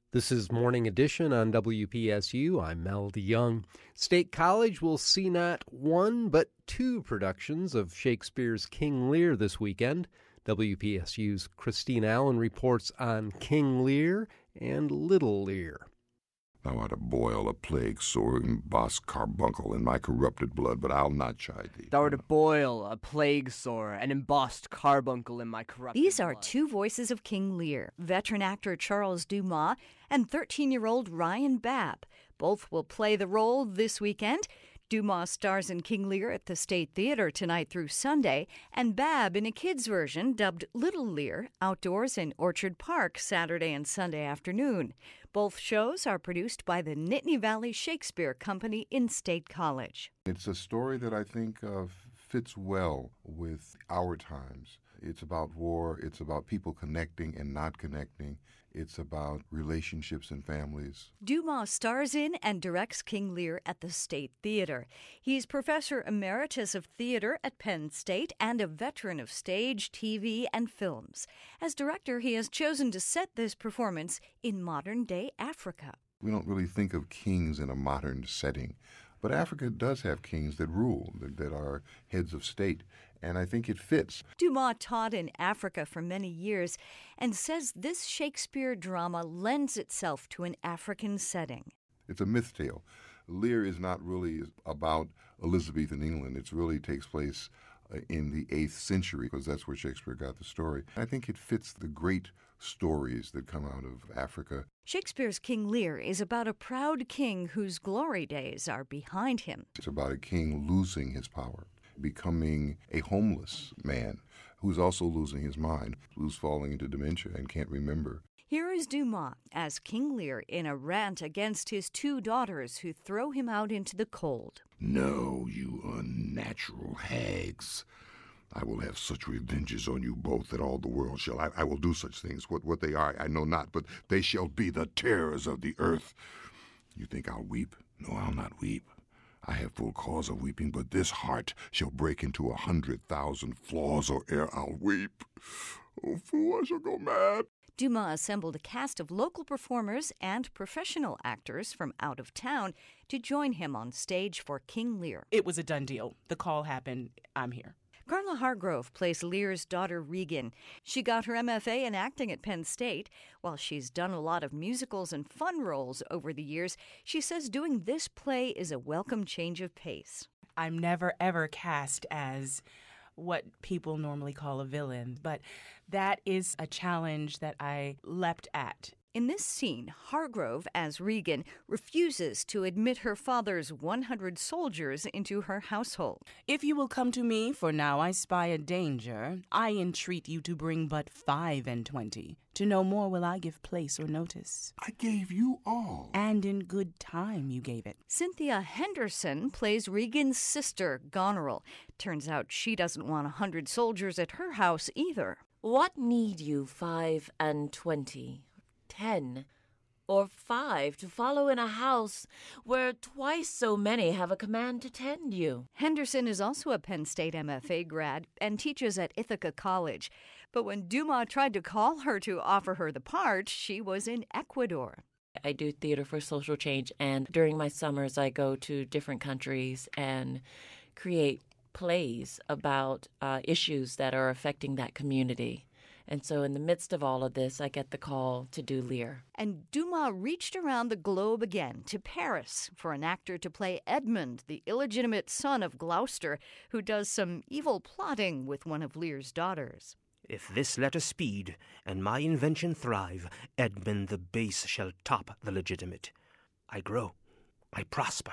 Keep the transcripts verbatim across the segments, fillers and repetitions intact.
This is Morning Edition on W P S U. I'm Mel DeYoung. State College will see not one but two productions of Shakespeare's King Lear this weekend. W P S U's Christine Allen reports on King Lear and Little Lear. Thou art a boil, a plague sore, embossed carbuncle in my corrupted blood, but I'll not chide thee. Thou art a boil, a plague sore, an embossed carbuncle in my corrupted These blood. are two voices of King Lear, veteran actor Charles Dumas and thirteen-year-old Ryan Babb. Both will play the role this weekend. Dumas stars in King Lear at the State Theater tonight through Sunday, and Babb in a kids' version dubbed Little Lear outdoors in Orchard Park Saturday and Sunday afternoon. Both shows are produced by the Nittany Valley Shakespeare Company in State College. It's a story that I think uh, fits well with our times. It's about war. It's about people connecting and not connecting. It's about relationships and families. Dumas stars in and directs King Lear at the State Theater. He's Professor Emeritus of Theater at Penn State and a veteran of stage, T V, and films. As director, he has chosen to set this performance in modern-day Africa. We don't really think of kings in a modern setting, but Africa does have kings that rule, that, that are heads of state, and I think it fits. Dumas taught in Africa for many years and says this Shakespeare drama lends itself to an African setting. It's a myth tale. Lear is not really about Elizabethan England. It really takes place in the eighth century, because that's where Shakespeare got the story. I think it fits the great stories that come out of Africa. Shakespeare's King Lear is about a proud king whose glory days are behind him. It's about a king losing his power, becoming a homeless man who's also losing his mind, who's falling into dementia and can't remember. Here is Dumas as King Lear in a rant against his two daughters who throw him out into the cold. No, you unnatural hags. I will have such revenges on you both that all the world shall. I, I will do such things. What, what they are, I know not, but they shall be the terrors of the earth. You think I'll weep? No, I'll not weep. I have full cause of weeping, but this heart shall break into a hundred thousand flaws, or ere I'll weep. Oh, fool, I shall go mad. Dumas assembled a cast of local performers and professional actors from out of town to join him on stage for King Lear. It was a done deal. The call happened. I'm here. Carla Hargrove plays Lear's daughter Regan. She got her M F A in acting at Penn State. While she's done a lot of musicals and fun roles over the years, she says doing this play is a welcome change of pace. I'm never, ever cast as what people normally call a villain, but that is a challenge that I leapt at. In this scene, Hargrove, as Regan, refuses to admit her father's one hundred soldiers into her household. If you will come to me, for now I spy a danger, I entreat you to bring but five and twenty. To no more will I give place or notice. I gave you all. And in good time you gave it. Cynthia Henderson plays Regan's sister, Goneril. Turns out she doesn't want a hundred soldiers at her house either. What need you five and twenty? Ten or five to follow in a house where twice so many have a command to tend you? Henderson is also a Penn State M F A grad and teaches at Ithaca College. But when Dumas tried to call her to offer her the part, she was in Ecuador. I do theater for social change, and during my summers I go to different countries and create plays about uh, issues that are affecting that community. And so in the midst of all of this, I get the call to do Lear. And Dumas reached around the globe again to Paris for an actor to play Edmund, the illegitimate son of Gloucester, who does some evil plotting with one of Lear's daughters. If this letter speed, and my invention thrive, Edmund the base shall top the legitimate. I grow, I prosper.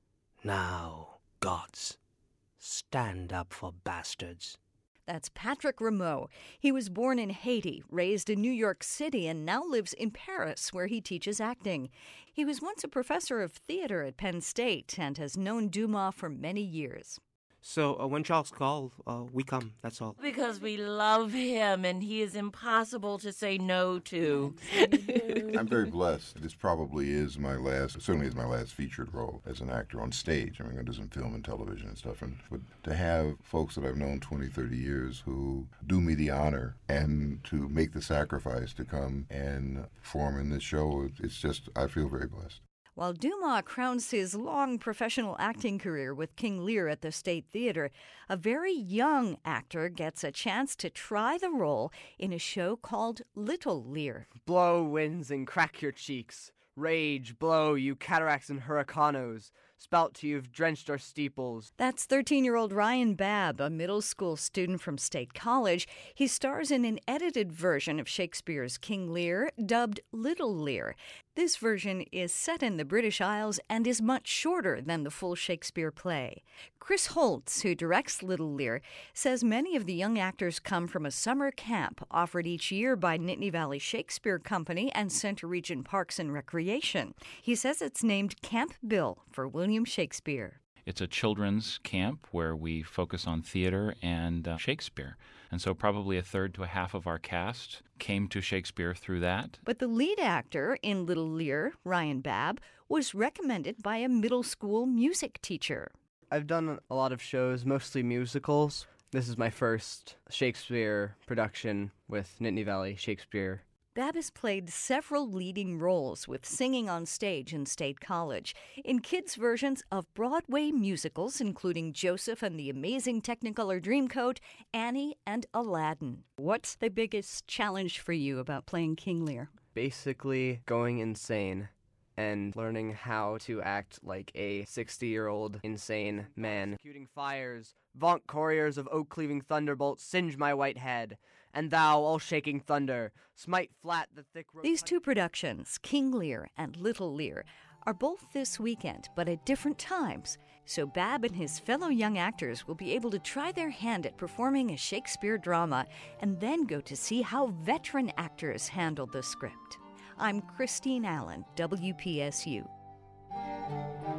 Now, gods, stand up for bastards. That's Patrick Rameau. He was born in Haiti, raised in New York City, and now lives in Paris, where he teaches acting. He was once a professor of theater at Penn State and has known Dumas for many years. So uh, when Charles calls, uh, we come, that's all. Because we love him and he is impossible to say no to. I'm very blessed. This probably is my last, certainly is my last featured role as an actor on stage. I mean, I do some film and television and stuff. And but to have folks that I've known twenty, thirty years who do me the honor and to make the sacrifice to come and perform in this show, it's just, I feel very blessed. While Dumas crowns his long professional acting career with King Lear at the State Theater, a very young actor gets a chance to try the role in a show called Little Lear. Blow winds and crack your cheeks. Rage, blow, you cataracts and hurricanos. Spout till you've drenched our steeples. That's thirteen-year-old Ryan Babb, a middle school student from State College. He stars in an edited version of Shakespeare's King Lear, dubbed Little Lear. This version is set in the British Isles and is much shorter than the full Shakespeare play. Chris Holtz, who directs Little Lear, says many of the young actors come from a summer camp offered each year by Nittany Valley Shakespeare Company and Center Region Parks and Recreation. He says it's named Camp Bill for William Shakespeare. It's a children's camp where we focus on theater and uh, Shakespeare. And so probably a third to a half of our cast came to Shakespeare through that. But the lead actor in Little Lear, Ryan Babb, was recommended by a middle school music teacher. I've done a lot of shows, mostly musicals. This is my first Shakespeare production with Nittany Valley Shakespeare. Babb has played several leading roles with singing on stage in State College, in kids' versions of Broadway musicals, including Joseph and the Amazing Technicolor Dreamcoat, Annie, and Aladdin. What's the biggest challenge for you about playing King Lear? Basically going insane and learning how to act like a sixty-year-old insane man. Executing fires, vaunt couriers of oak-cleaving thunderbolts, singe my white head. And thou, all-shaking thunder, smite flat the thick... Ro- These two productions, King Lear and Little Lear, are both this weekend, but at different times. So Babb and his fellow young actors will be able to try their hand at performing a Shakespeare drama and then go to see how veteran actors handled the script. I'm Christine Allen, W P S U.